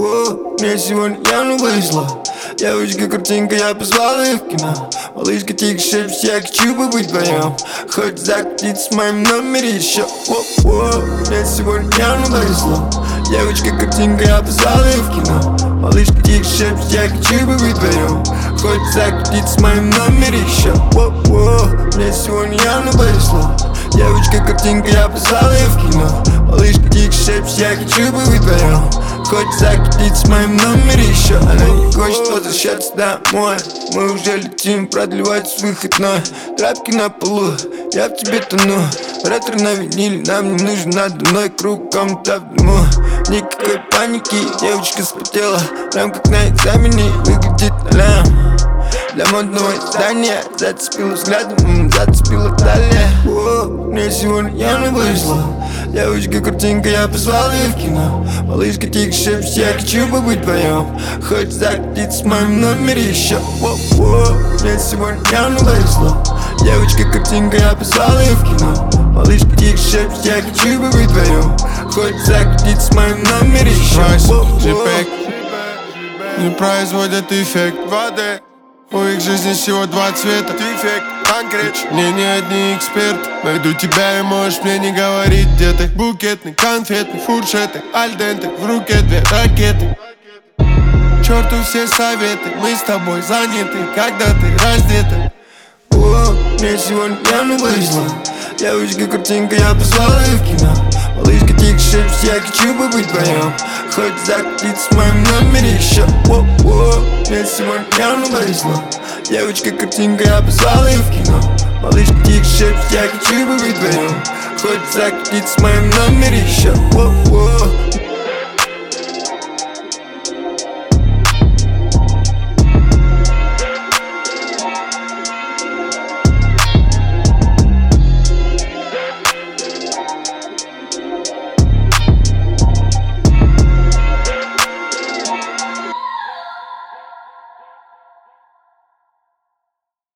Воу, мне сегодня явно повезло. Девочка, картинка, я позвал ее в кино. Малышка, тихо шепчет, я хочу побыть вдвоем. Хоть закатиться в моем номере еще. Воу, мне сегодня явно повезло. Девочка, картинка, я позвал ее в кино. Малышка, тихо шепчет, я хочу побыть вдвоем. Хоть закатиться в моем номере еще. Воу, мне сегодня явно повезло. Девочка, картинка, я позвал ее в кино. Малышка, тихо шепчет, я хочу побыть вдвоем. Хоть закатиться в моем номере еще. Она не хочет возвращаться домой. Мы уже летим, продлевается выходной. Трапки на полу, я в тебе тону. Ретро на виниле, нам не нужен надо мной. Круг комната в дыму. Никакой паники, девочка спотела. Прям как на экзамене, выглядит налям. Для модного издания зацепила взглядом, зацепила талия. О, мне сегодня явно повезло. Девочка, картинка, я позвал ее в кино. Малышка, тихо шепчет, я хочу побыть вдвоем. Хоть закатиться в моем номере еще. О, мне сегодня явно повезло. Девочка, картинка, я позвал ее в кино. Малышка, тихо шепчет, я хочу побыть вдвоем. Хоть закатиться в моем номере еще. JPEG не производят эффект воды. У их жизни всего два цвета. Дефект, конкрет. Мне не одни эксперты. Найду тебя и можешь мне не говорить, где ты. Букетный, конфетный, фуршеты, альденты. В руке две ракеты. Черту все советы. Мы с тобой заняты, когда ты раздета. О, мне сегодня явно повезло. Девочка, картинка, я позвал ее в кино. Малышка, тихо шепчет, я хочу побыть вдвоем. Хоть закатиться в моем номере еще. О, мне сегодня явно повезло. Девочка, картинка, я позвал ее в кино. Малышка, тихо шепчет, я хочу побыть вдвоем. Хоть закатиться в моем номере еще.